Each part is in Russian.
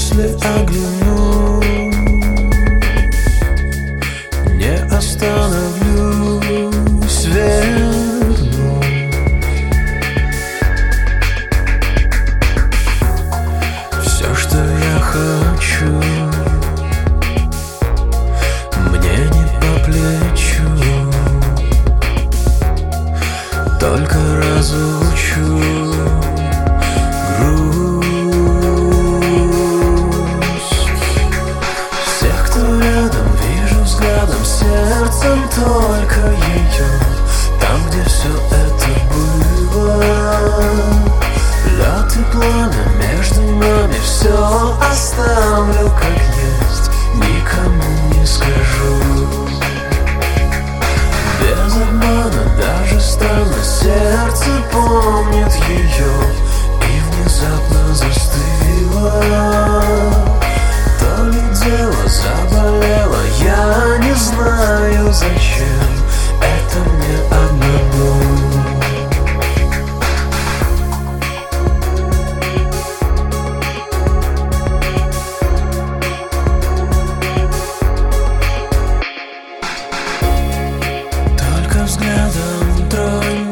Если оглянусь, не остановлюсь, верну все, что я хочу. Мне не по плечу, только разучу грусть. Всех, кто рядом, вижу взглядом, сердцем только ее. Там, где все это было, лед и пламя между нами, все оставлю как есть, никому не скажу. Без обмана, даже странно, сердце помнит ее и внезапно застыло. То ли дело заболело, я не знаю зачем, это мне одному. Взглядом тронь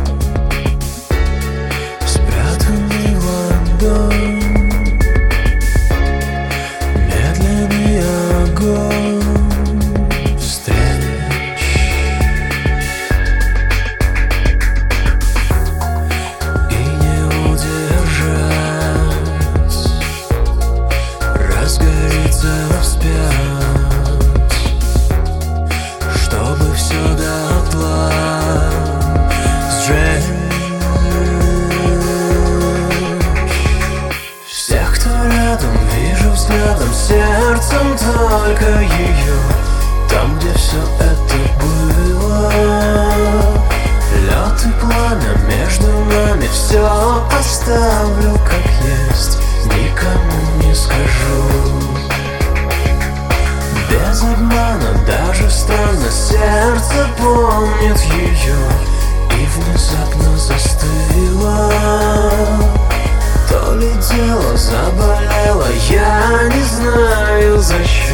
спрятанный в ладонь, медленный огонь встреч. И не удержать, разгорится вспять, чтобы все дотла сжечь. Всех, кто рядом, вижу взглядом, сердцем только ее. Там, где все это было, лед и пламя между нами, все оставлю как есть, никому не скажу. Без обмана, даже странно, сердце помнит ее и внезапно застыло. То ли дело заболело, я не знаю зачем.